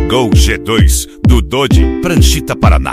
Gol G2 do Dodi, Pranchita, Paraná.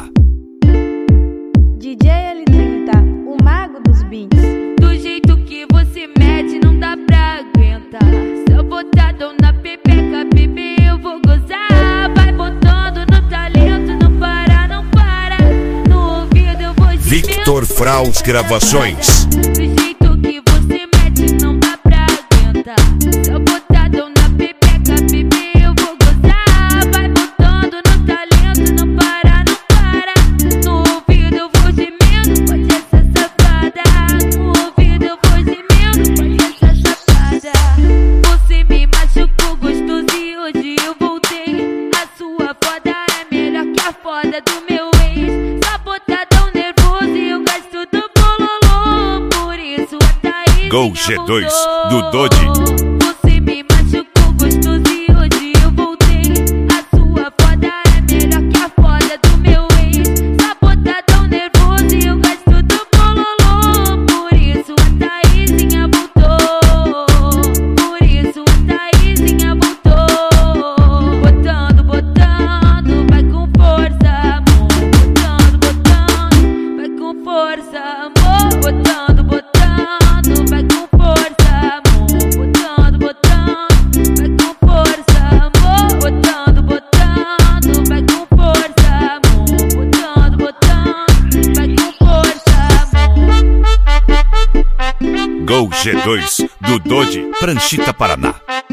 DJ L30, o mago dos beats. Do jeito que você mete não dá pra aguentar. Se eu botar dom na pepeca, bebê, eu vou gozar. Vai botando no talento, não para, não para. No ouvido eu vou gemendo. Victor Fraus Gravações. Do jeito que você mete não dá pra aguentar. Se eu botar dom na pepeca, bebê, eu vou gozar. Vai botando no talento, não para, não para. No ouvido eu vou gemendo, pode essa safada. No ouvido eu vou gemendo, pode essa safada. Você me machucou gostoso e hoje eu voltei. A sua foda é melhor que a foda do meu ex. Só botadão nervoso e eu gasto do bololô. Por isso a Thaís Gol G2 do Dodi. Você me machucou gostoso e hoje eu voltei. A sua foda é melhor que a foda do meu ex. Só botadão nervoso e eu gasto do bololô. Por isso a Thaisinha voltou. Por isso a Thaisinha voltou. Botando, botando, vai com força, amor. Botando, botando, vai com força, amor. Botando, botando, vai com força, amor. Botando, botando, vai com força, amor. Botando, botando, vai com força, amor. Botando, botando, vai com força, amor. Gol G2 do Dodi, Pranchita, Paraná.